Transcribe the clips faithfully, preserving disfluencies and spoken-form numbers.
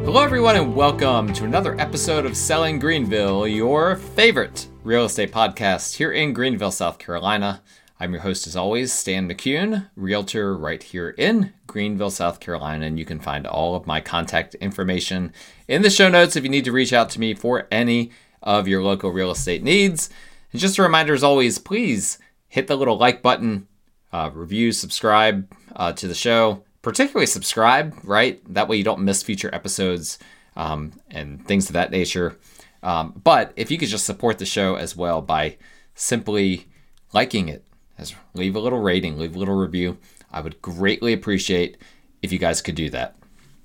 Hello everyone and welcome to another episode of Selling Greenville, your favorite real estate podcast here in Greenville, South Carolina. I'm your host as always, Stan McCune, realtor right here in Greenville, South Carolina, and you can find all of my contact information in the show notes if you need to reach out to me for any of your local real estate needs. And just a reminder as always, please hit the little like button, uh, review, subscribe uh, to the show. Particularly subscribe, right? That way you don't miss future episodes um, and things of that nature. Um, but if you could just support the show as well by simply liking it, as leave a little rating, leave a little review, I would greatly appreciate if you guys could do that.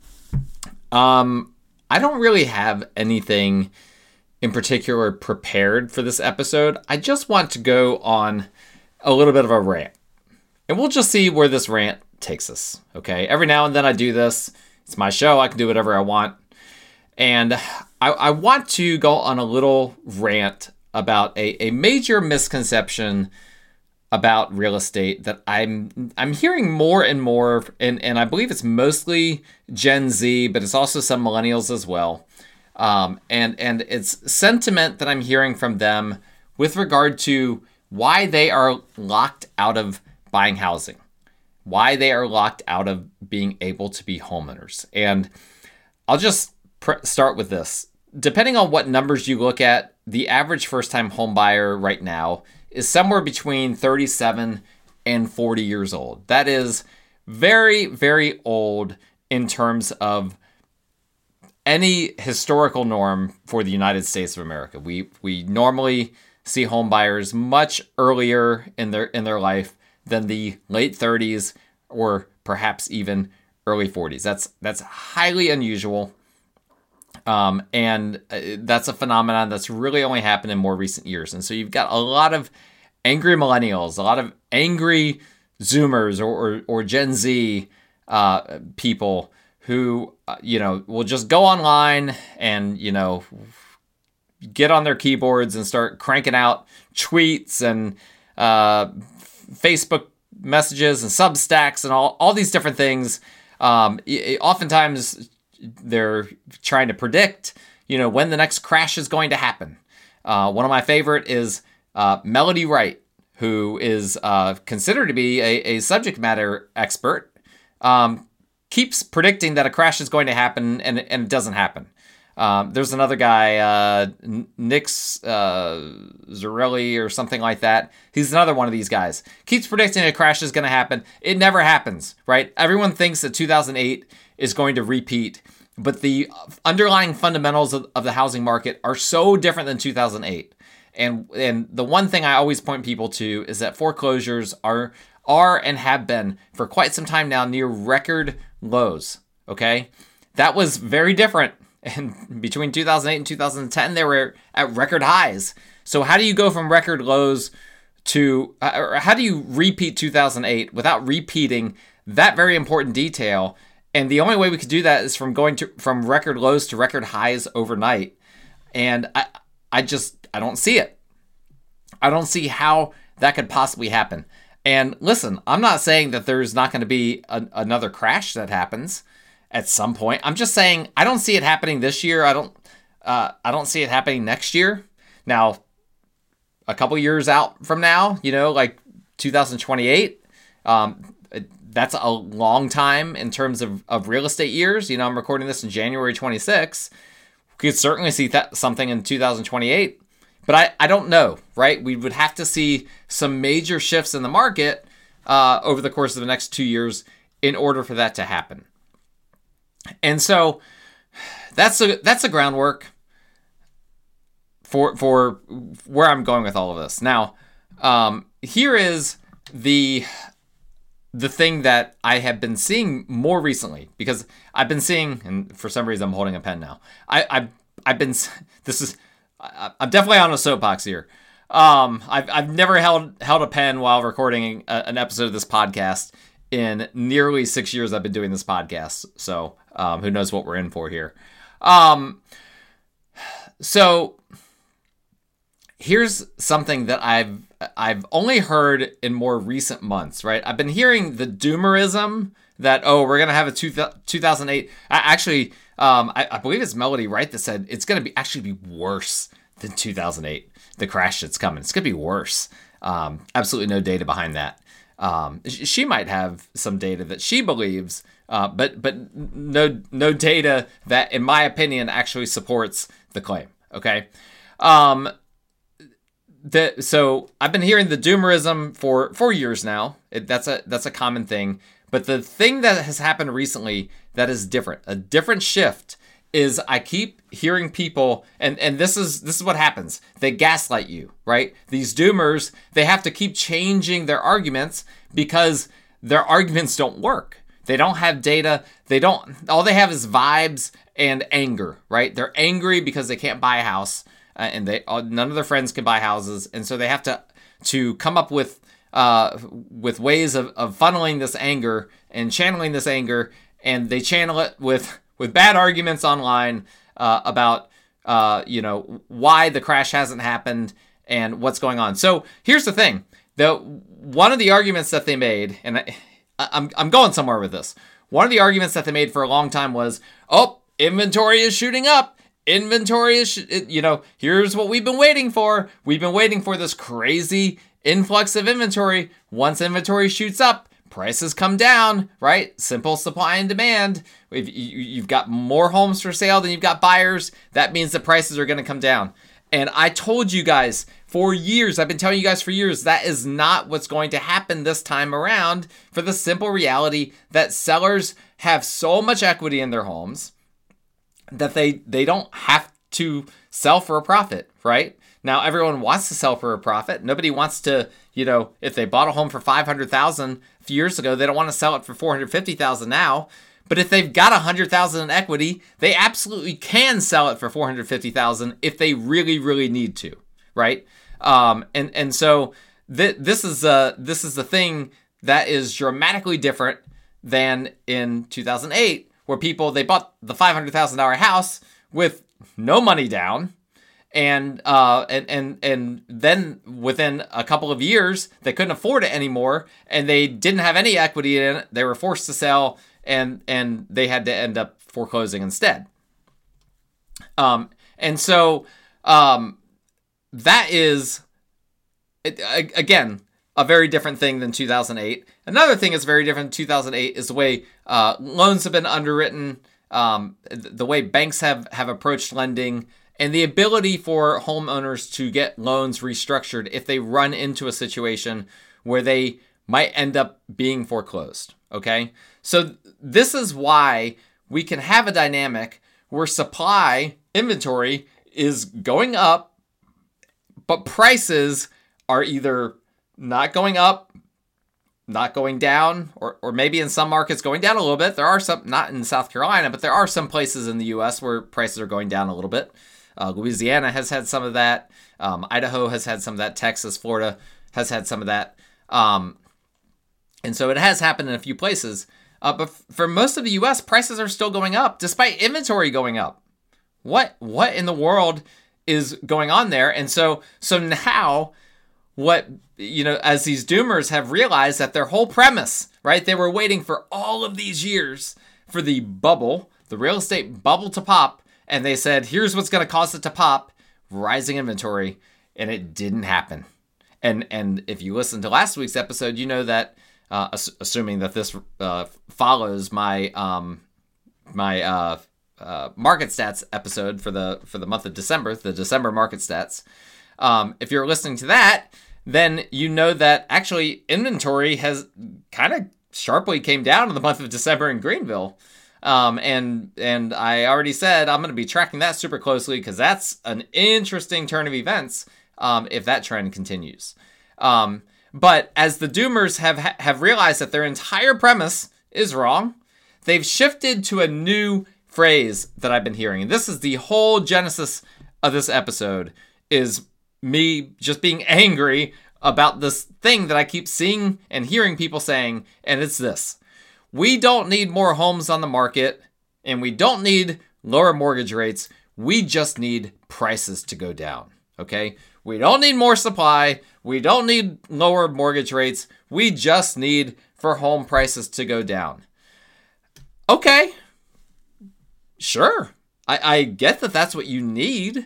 Um, I don't really have anything in particular prepared for this episode. I just want to go on a little bit of a rant. And we'll just see where this rant takes us, okay? Every now and then I do this. It's my show. I can do whatever I want. And I, I want to go on a little rant about a, a major misconception about real estate that I'm I'm hearing more and more, and, and I believe it's mostly Gen Z, but it's also some millennials as well. Um, and, and it's sentiment that I'm hearing from them with regard to why they are locked out of buying housing. Why they are locked out of being able to be homeowners. And I'll just pr- start with this. Depending on what numbers you look at, the average first-time home buyer right now is somewhere between thirty-seven and forty years old. That is very, very old in terms of any historical norm for the United States of America. We we normally see home buyers much earlier in their in their life than the late thirties or perhaps even early forties. That's that's highly unusual. Um, and that's a phenomenon that's really only happened in more recent years. And so you've got a lot of angry millennials, a lot of angry Zoomers or, or, or Gen Z uh, people who, uh, you know, will just go online and, you know, get on their keyboards and start cranking out tweets and uh, Facebook messages and Substacks and all, all these different things. Um, oftentimes they're trying to predict, you know, when the next crash is going to happen. Uh, one of my favorite is uh, Melody Wright, who is uh, considered to be a, a subject matter expert, um, keeps predicting that a crash is going to happen and, and it doesn't happen. Um, there's another guy, uh, Nick uh, Zarelli or something like that. He's another one of these guys. Keeps predicting a crash is going to happen. It never happens, right? Everyone thinks that two thousand eight is going to repeat, but the underlying fundamentals of, of the housing market are so different than two thousand eight. And and the one thing I always point people to is that foreclosures are are and have been for quite some time now near record lows, okay? That was very different. And between two thousand eight and two thousand ten, they were at record highs. So how do you go from record lows to, or how do you repeat two thousand eight without repeating that very important detail? And the only way we could do that is from going to from record lows to record highs overnight. And I, I just, I don't see it. I don't see how that could possibly happen. And listen, I'm not saying that there's not going to be a, another crash that happens at some point. I'm just saying I don't see it happening this year. I don't uh, I don't see it happening next year. Now, a couple years out from now, you know, like two thousand twenty-eight, um, that's a long time in terms of, of real estate years. You know, I'm recording this in January twenty-sixth. We could certainly see that something in two thousand twenty-eight, but I, I don't know, right? We would have to see some major shifts in the market uh, over the course of the next two years in order for that to happen. And so that's a that's a groundwork for for where I'm going with all of this. Now, um, here is the the thing that I have been seeing more recently, because I've been seeing, and for some reason I'm holding a pen now. I, I've I've been this is I, I'm definitely on a soapbox here. Um, I've I've never held held a pen while recording a, an episode of this podcast in nearly six years I've been doing this podcast. So um, who knows what we're in for here. Um, so here's something that I've I've only heard in more recent months, right? I've been hearing the doomerism that, oh, we're going to have a two, two thousand eight. I, actually, um, I, I believe it's Melody Wright that said it's going to be actually be worse than two thousand eight, the crash that's coming. It's going to be worse. Um, absolutely no data behind that. Um, she might have some data that she believes, uh, but but no no data that, in my opinion, actually supports the claim. Okay, um, the so I've been hearing the doomerism for for years now. It, that's a that's a common thing. But the thing that has happened recently that is different, a different shift, is I keep hearing people, and, and this is this is what happens. They gaslight you, right? These doomers, they have to keep changing their arguments because their arguments don't work. They don't have data. They don't, all they have is vibes and anger, right? They're angry because they can't buy a house, uh, and they none of their friends can buy houses, and so they have to to come up with uh, with ways of, of funneling this anger and channeling this anger, and they channel it with with bad arguments online uh, about, uh, you know, why the crash hasn't happened and what's going on. So here's the thing. The, one of the arguments that they made, and I, I'm, I'm going somewhere with this. One of the arguments that they made for a long time was, oh, inventory is shooting up. Inventory is, sh- you know, here's what we've been waiting for. We've been waiting for this crazy influx of inventory. Once inventory shoots up, prices come down, right? Simple supply and demand. If you've got more homes for sale than you've got buyers, that means the prices are going to come down. And I told you guys for years, I've been telling you guys for years, that is not what's going to happen this time around, for the simple reality that sellers have so much equity in their homes that they, they don't have to sell for a profit, right? Now, everyone wants to sell for a profit. Nobody wants to, you know, if they bought a home for five hundred thousand dollars a few years ago, they don't want to sell it for four hundred fifty thousand dollars now. But if they've got one hundred thousand dollars in equity, they absolutely can sell it for four hundred fifty thousand dollars if they really, really need to, right? Um, and and so th- this is uh this is the thing that is dramatically different than in two thousand eight, where people, they bought the five hundred thousand dollars house with no money down. And uh and and and then within a couple of years they couldn't afford it anymore, and they didn't have any equity in it. They were forced to sell, and and they had to end up foreclosing instead. Um and so um that is it, again a very different thing than two thousand eight. Another thing that's very different in two thousand eight is the way uh, loans have been underwritten, um, the way banks have have approached lending, and the ability for homeowners to get loans restructured if they run into a situation where they might end up being foreclosed, okay? So this is why we can have a dynamic where supply, inventory, is going up, but prices are either not going up, not going down, or or maybe in some markets going down a little bit. There are some, not in South Carolina, but there are some places in the U S where prices are going down a little bit. Uh, Louisiana has had some of that. Um, Idaho has had some of that. Texas, Florida has had some of that. Um, and so it has happened in a few places. Uh, but f- for most of the U S, prices are still going up despite inventory going up. What what in the world is going on there? And so so now what, you know, as these doomers have realized that their whole premise, right? They were waiting for all of these years for the bubble, the real estate bubble to pop. And they said, here's what's going to cause it to pop, rising inventory. And it didn't happen. And and if you listen to last week's episode, you know that, uh, ass- assuming that this uh, follows my um, my uh, uh, market stats episode for the for the month of December, the December market stats. Um, if you're listening to that, then you know that actually inventory has kind of sharply came down in the month of December in Greenville. Um, and and I already said I'm going to be tracking that super closely because that's an interesting turn of events um, if that trend continues. Um, but as the doomers have have realized that their entire premise is wrong, they've shifted to a new phrase that I've been hearing. And this is the whole genesis of this episode, is me just being angry about this thing that I keep seeing and hearing people saying, and it's this. We don't need more homes on the market, and we don't need lower mortgage rates. We just need prices to go down, okay? We don't need more supply. We don't need lower mortgage rates. We just need for home prices to go down. Okay. Sure. I, I get that that's what you need.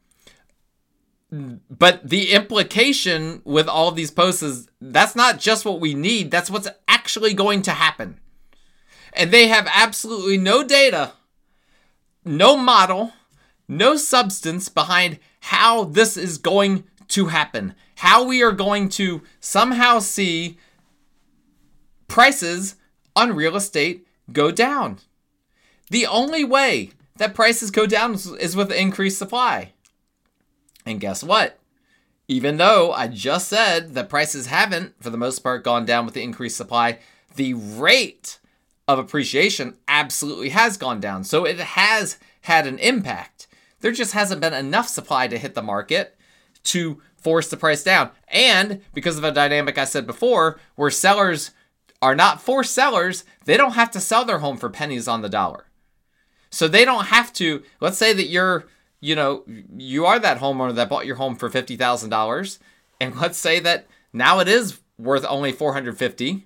But the implication with all of these posts is that's not just what we need. That's what's actually going to happen. And they have absolutely no data, no model, no substance behind how this is going to happen. How we are going to somehow see prices on real estate go down. The only way that prices go down is with increased supply. And guess what? Even though I just said that prices haven't, for the most part, gone down with the increased supply, the rate of appreciation absolutely has gone down. So it has had an impact. There just hasn't been enough supply to hit the market to force the price down. And because of a dynamic I said before, where sellers are not forced sellers, they don't have to sell their home for pennies on the dollar. So they don't have to, let's say that you're, you know, you are that homeowner that bought your home for fifty thousand dollars. And let's say that now it is worth only four hundred fifty dollars.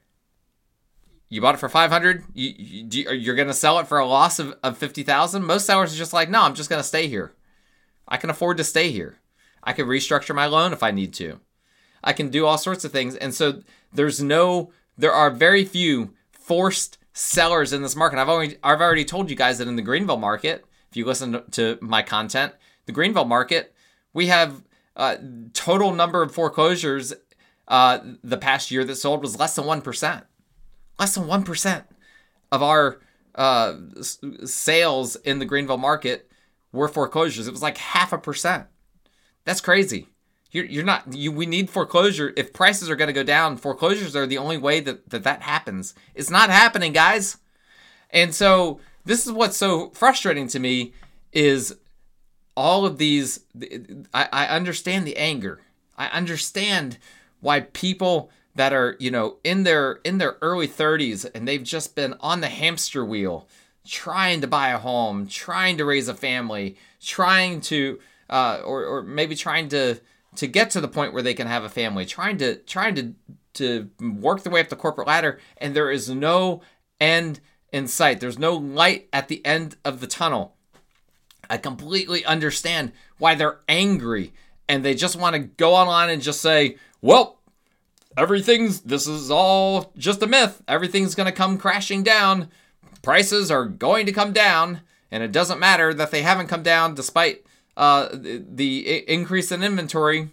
You bought it for five hundred dollars. You, you, you're going to sell it for a loss of, of fifty thousand dollars. Most sellers are just like, no, I'm just going to stay here. I can afford to stay here. I can restructure my loan if I need to. I can do all sorts of things. And so there's no, there are very few forced sellers in this market. I've already, I've already told you guys that in the Greenville market, if you listen to my content, the Greenville market, we have uh, total number of foreclosures uh, the past year that sold was less than one percent. Less than one percent of our uh, sales in the Greenville market were foreclosures. It was like half a percent. That's crazy. You're, you're not, you, we need foreclosure. If prices are going to go down, foreclosures are the only way that, that that happens. It's not happening, guys. And so this is what's so frustrating to me is all of these, I, I understand the anger. I understand why people that are, you know, in their in their early thirties and they've just been on the hamster wheel, trying to buy a home, trying to raise a family, trying to, uh, or or maybe trying to to get to the point where they can have a family, trying to trying to to work their way up the corporate ladder, and there is no end in sight. There's no light at the end of the tunnel. I completely understand why they're angry and they just want to go online and just say, well, everything's, this is all just a myth. Everything's going to come crashing down. Prices are going to come down. And it doesn't matter that they haven't come down despite uh, the, the increase in inventory.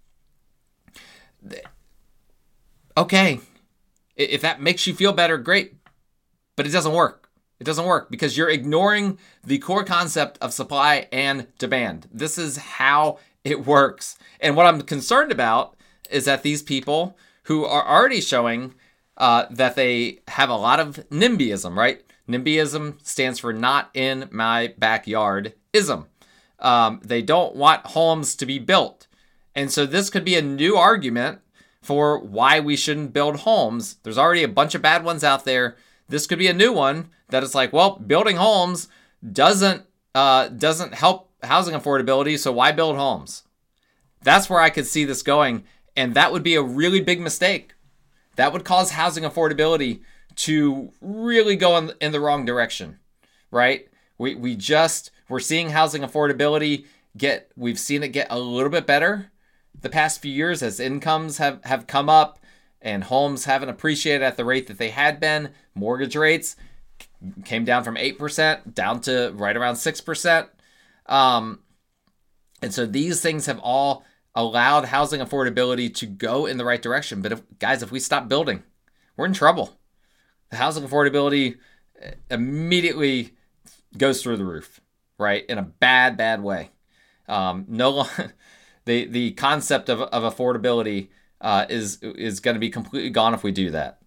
Okay. If that makes you feel better, great. But it doesn't work. It doesn't work because you're ignoring the core concept of supply and demand. This is how it works. And what I'm concerned about is that these people who are already showing uh, that they have a lot of NIMBYism, right? NIMBYism stands for not in my backyard-ism. Um, they don't want homes to be built. And so this could be a new argument for why we shouldn't build homes. There's already a bunch of bad ones out there. This could be a new one that is like, well, building homes doesn't uh, doesn't help housing affordability, so why build homes? That's where I could see this going, and that would be a really big mistake. That would cause housing affordability to really go in, in the wrong direction, right? We we just, we're seeing housing affordability get, we've seen it get a little bit better the past few years as incomes have, have come up and homes haven't appreciated at the rate that they had been. Mortgage rates came down from eight percent down to right around six percent. Um, and so these things have all allowed housing affordability to go in the right direction. But if, guys, if we stop building, we're in trouble. The housing affordability immediately goes through the roof, right? In a bad, bad way. Um, no, the the concept of, of affordability uh, is is going to be completely gone if we do that.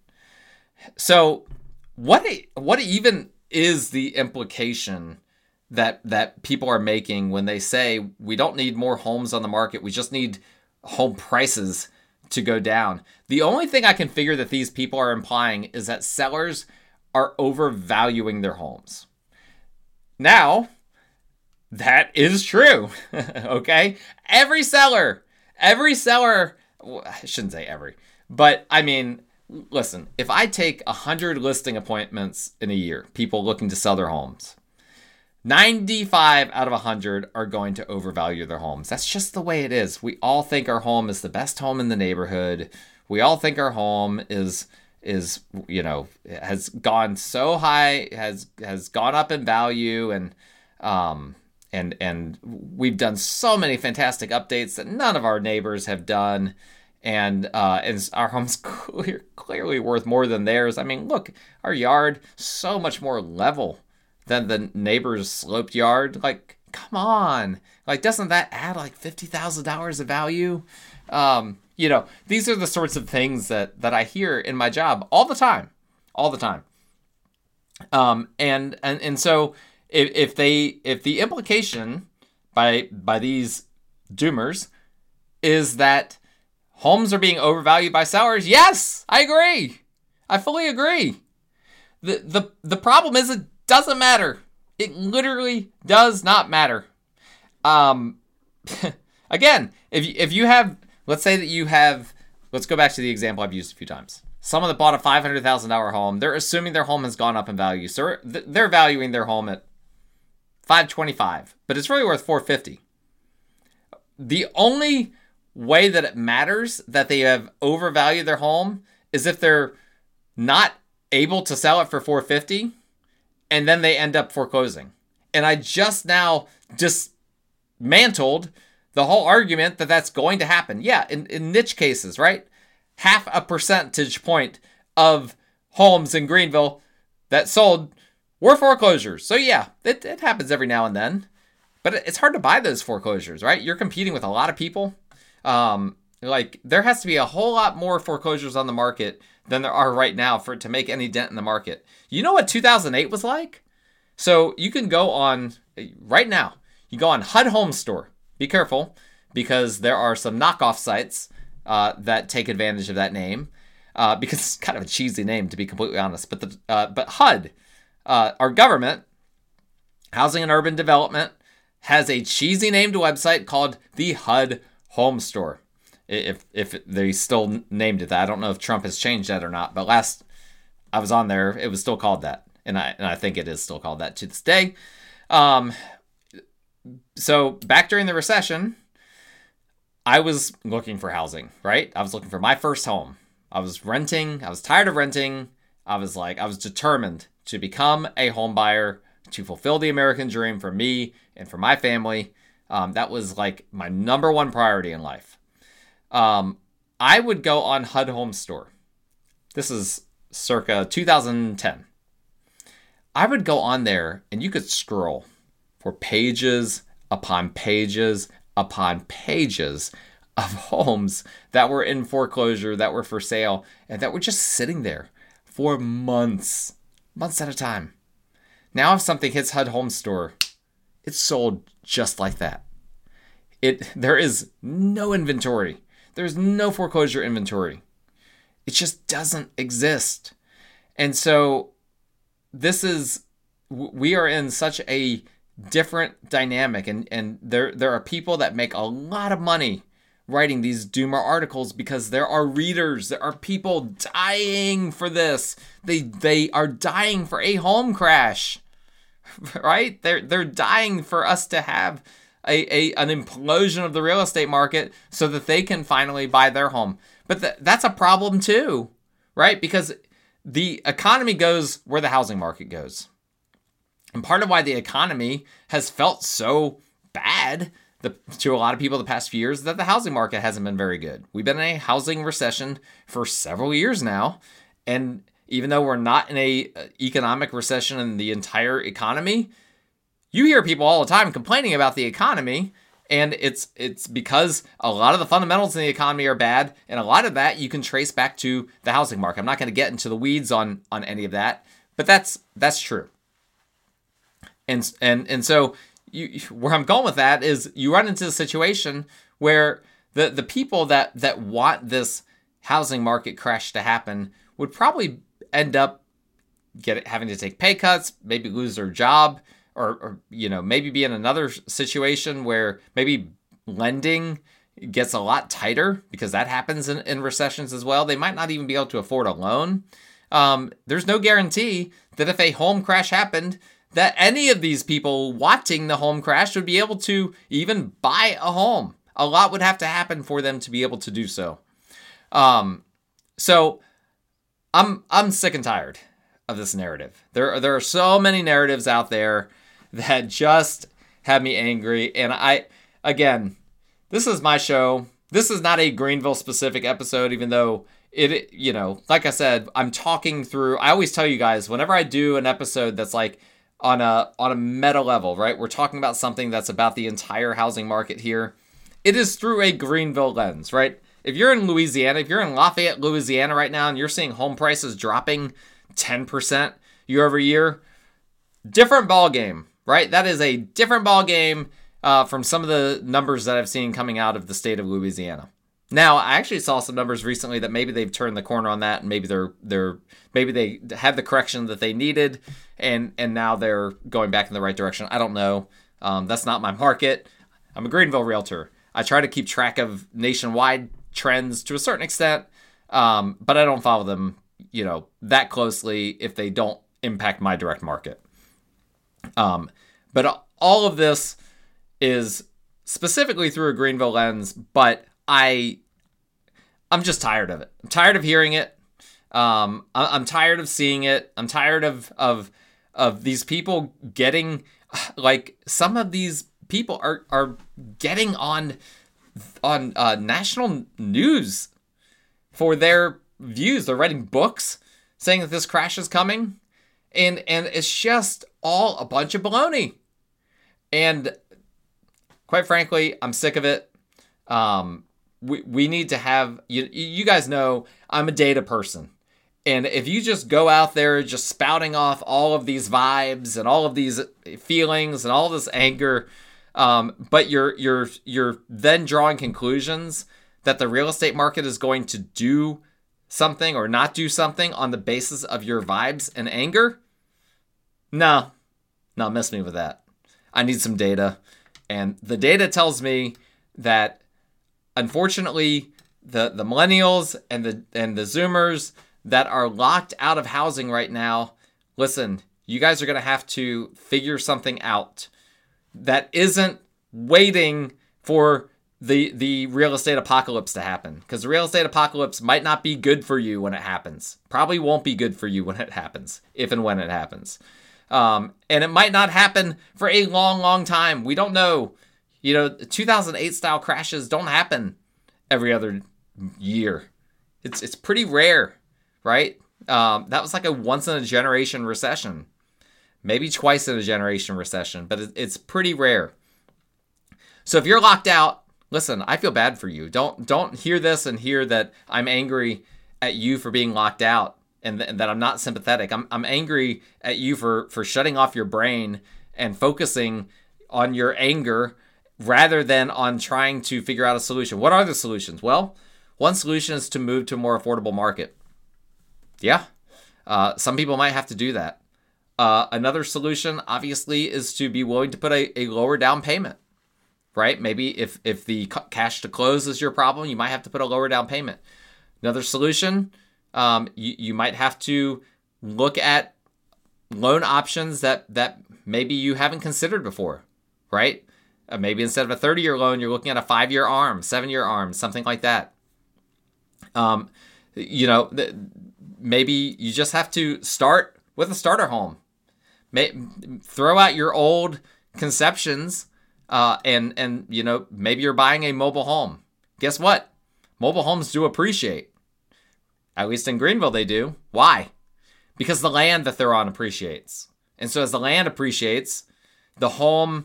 So, what what even is the implication that that people are making when they say we don't need more homes on the market, we just need home prices to go down? The only thing I can figure that these people are implying is that sellers are overvaluing their homes. Now, that is true, okay? Every seller, every seller, I shouldn't say every, but I mean, listen, if I take one hundred listing appointments in a year, people looking to sell their homes, ninety-five out of one hundred are going to overvalue their homes. That's just the way it is. We all think our home is the best home in the neighborhood. We all think our home is is you know has gone so high, has has gone up in value, and um and and we've done so many fantastic updates that none of our neighbors have done, and uh, and our home's clear, clearly worth more than theirs. I mean, look, our yard so much more level than the neighbor's sloped yard. Like, come on, like doesn't that add like fifty thousand dollars of value? Um, you know, these are the sorts of things that that I hear in my job all the time, all the time. Um, and and and so if if they if the implication by by these doomers is that homes are being overvalued by sellers, yes, I agree. I fully agree. The the the problem is it doesn't matter. It literally does not matter. Um, again, if you, if you have, let's say that you have, let's go back to the example I've used a few times. Someone that bought a five hundred thousand dollars home, they're assuming their home has gone up in value. So they're valuing their home at five twenty-five, but it's really worth four fifty. The only way that it matters that they have overvalued their home is if they're not able to sell it for four fifty and then they end up foreclosing. And I just now dismantled the whole argument that that's going to happen. Yeah, in, in niche cases, right? Half a percentage point of homes in Greenville that sold were foreclosures. So yeah, it, it happens every now and then. But it's hard to buy those foreclosures, right? You're competing with a lot of people. Um, like there has to be a whole lot more foreclosures on the market than there are right now for it to make any dent in the market. You know what two thousand eight was like? So you can go on right now. You go on H U D Home Store. Be careful because there are some knockoff sites uh, that take advantage of that name uh, because it's kind of a cheesy name to be completely honest. But the uh, but H U D, uh, our government, Housing and Urban Development, has a cheesy named website called the H U D Home Store. If if they still named it that, I don't know if Trump has changed that or not. But last I was on there, it was still called that, and I and I think it is still called that to this day. Um, so back during the recession, I was looking for housing. Right, I was looking for my first home. I was renting. I was tired of renting. I was like, I was determined to become a home buyer to fulfill the American dream for me and for my family. Um, that was like my number one priority in life. Um, I would go on H U D Home Store. This is circa two thousand ten. I would go on there and you could scroll for pages upon pages upon pages of homes that were in foreclosure, that were for sale, and that were just sitting there for months, months at a time. Now if something hits H U D Home Store, it's sold just like that. It there is no inventory. There's no foreclosure inventory. It just doesn't exist. And so this is, we are in such a different dynamic. And, and there, there are people that make a lot of money writing these doomer articles because there are readers. There are people dying for this. They, they are dying for a home crash, right? They're, they're dying for us to have A, a an implosion of the real estate market so that they can finally buy their home. But th- that's a problem too, right? Because the economy goes where the housing market goes. And part of why the economy has felt so bad the, to a lot of people the past few years is that the housing market hasn't been very good. We've been in a housing recession for several years now. And even though we're not in a economic recession in the entire economy, you hear people all the time complaining about the economy, and it's it's because a lot of the fundamentals in the economy are bad, and a lot of that you can trace back to the housing market. I'm not going to get into the weeds on on any of that, but that's that's true. And and and so you, where I'm going with that is you run into a situation where the the people that that want this housing market crash to happen would probably end up get having to take pay cuts, maybe lose their job. Or, or, you know, maybe be in another situation where maybe lending gets a lot tighter, because that happens in, in recessions as well. They might not even be able to afford a loan. Um, there's no guarantee that if a home crash happened, that any of these people watching the home crash would be able to even buy a home. A lot would have to happen for them to be able to do so. Um, so I'm I'm sick and tired of this narrative. There, there are so many narratives out there that just have me angry. And I, again, this is my show. This is not a Greenville specific episode, even though it, you know, like I said, I'm talking through, I always tell you guys, whenever I do an episode that's like on a, on a meta level, right? We're talking about something that's about the entire housing market here. It is through a Greenville lens, right? If you're in Louisiana, if you're in Lafayette, Louisiana right now, and you're seeing home prices dropping ten percent year over year, different ball game, right? That is a different ball game uh, from some of the numbers that I've seen coming out of the state of Louisiana. Now, I actually saw some numbers recently that maybe they've turned the corner on that, and maybe they're they're maybe they had the correction that they needed, and and now they're going back in the right direction. I don't know. Um, that's not my market. I'm a Greenville realtor. I try to keep track of nationwide trends to a certain extent, um, but I don't follow them, you know, that closely if they don't impact my direct market. Um, but all of this is specifically through a Greenville lens, but I, I'm just tired of it. I'm tired of hearing it. Um, I, I'm tired of seeing it. I'm tired of, of, of these people getting, like, some of these people are, are getting on, on uh, national news for their views. They're writing books saying that this crash is coming, and and it's just all a bunch of baloney. And quite frankly, I'm sick of it. Um, we we need to have, you you guys know I'm a data person, and if you just go out there just spouting off all of these vibes and all of these feelings and all this anger, um, but you're you're you're then drawing conclusions that the real estate market is going to do something or not do something on the basis of your vibes and anger, no, no, miss me with that. I need some data. And the data tells me that, unfortunately, the, the millennials and the and the Zoomers that are locked out of housing right now, listen, you guys are going to have to figure something out that isn't waiting for the the real estate apocalypse to happen. Because the real estate apocalypse might not be good for you when it happens. Probably won't be good for you when it happens, if and when it happens. Um, and it might not happen for a long, long time. We don't know. You know, two thousand eight style crashes don't happen every other year. It's it's pretty rare, right? Um, that was like a once in a generation recession. Maybe twice in a generation recession, but it, it's pretty rare. So if you're locked out, listen, I feel bad for you. Don't don't hear this and hear that I'm angry at you for being locked out and, th- and that I'm not sympathetic. I'm I'm angry at you for, for shutting off your brain and focusing on your anger rather than on trying to figure out a solution. What are the solutions? Well, one solution is to move to a more affordable market. Yeah, uh, some people might have to do that. Uh, another solution, obviously, is to be willing to put a, a lower down payment, right? Maybe if, if the cash to close is your problem, you might have to put a lower down payment. Another solution, um, you, you might have to look at loan options that, that maybe you haven't considered before, right? Uh, maybe instead of a thirty-year loan, you're looking at a five-year ARM, seven-year ARM, something like that. Um, you know, th- maybe you just have to start with a starter home. May, throw out your old conceptions, uh, and and you know, maybe you're buying a mobile home. Guess what? Mobile homes do appreciate. At least in Greenville, they do. Why? Because the land that they're on appreciates, and so as the land appreciates, the home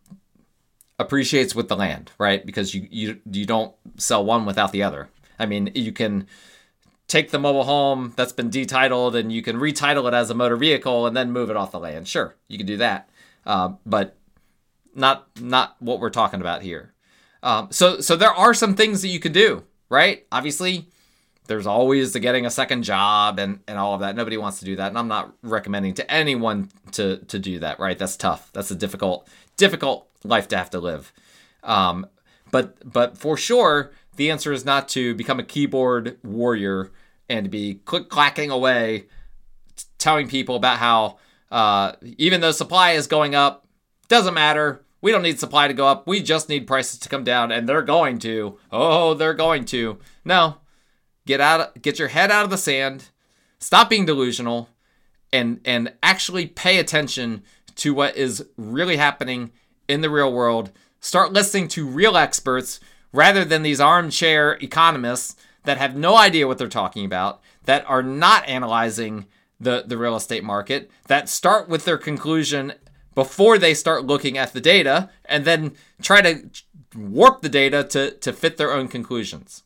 appreciates with the land, right? Because you you you don't sell one without the other. I mean, you can take the mobile home that's been detitled and you can retitle it as a motor vehicle and then move it off the land. Sure, you can do that, uh, but not not what we're talking about here. Um, so so there are some things that you can do, right? Obviously, there's always the getting a second job and, and all of that. Nobody wants to do that, and I'm not recommending to anyone to to do that, right? That's tough. That's a difficult difficult life to have to live. Um, But but for sure, the answer is not to become a keyboard warrior and to be click-clacking away, t- telling people about how uh, even though supply is going up, doesn't matter. We don't need supply to go up. We just need prices to come down, and they're going to. Oh, they're going to. No. Get out, get your head out of the sand. Stop being delusional, and and actually pay attention to what is really happening in the real world. Start listening to real experts rather than these armchair economists that have no idea what they're talking about, that are not analyzing the, the real estate market, that start with their conclusion before they start looking at the data and then try to warp the data to, to fit their own conclusions.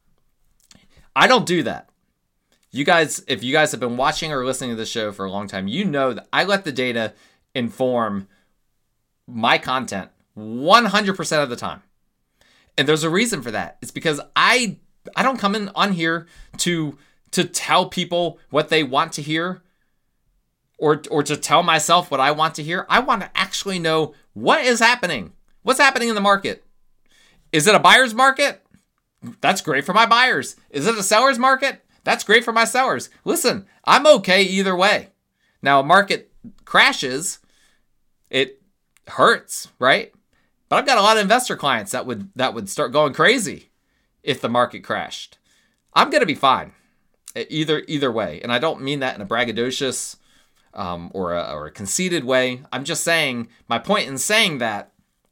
I don't do that. You guys, if you guys have been watching or listening to the show for a long time, you know that I let the data inform my content one hundred percent of the time. And there's a reason for that. It's because I I don't come in on here to to tell people what they want to hear or or to tell myself what I want to hear. I want to actually know what is happening. What's happening in the market? Is it a buyer's market? That's great for my buyers. Is it a seller's market? That's great for my sellers. Listen, I'm okay either way. Now, a market crashes, it hurts, right? But I've got a lot of investor clients that would that would start going crazy if the market crashed. I'm going to be fine either either way. And I don't mean that in a braggadocious um, or, a, or a conceited way. I'm just saying, my point in saying that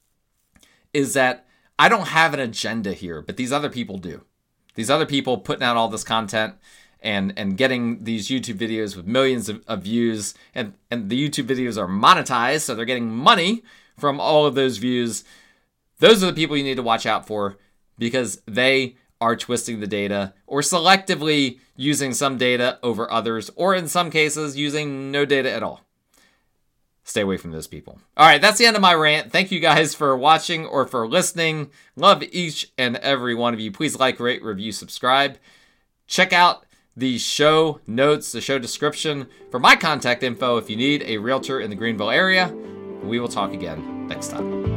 is that I don't have an agenda here, but these other people do. These other people putting out all this content and and getting these YouTube videos with millions of, of views, and, and the YouTube videos are monetized, so they're getting money from all of those views. Those are the people you need to watch out for, because they are twisting the data or selectively using some data over others, or in some cases using no data at all. Stay away from those people. All right, that's the end of my rant. Thank you guys for watching or for listening. Love each and every one of you. Please like, rate, review, subscribe. Check out the show notes, the show description for my contact info if you need a realtor in the Greenville area. We will talk again next time.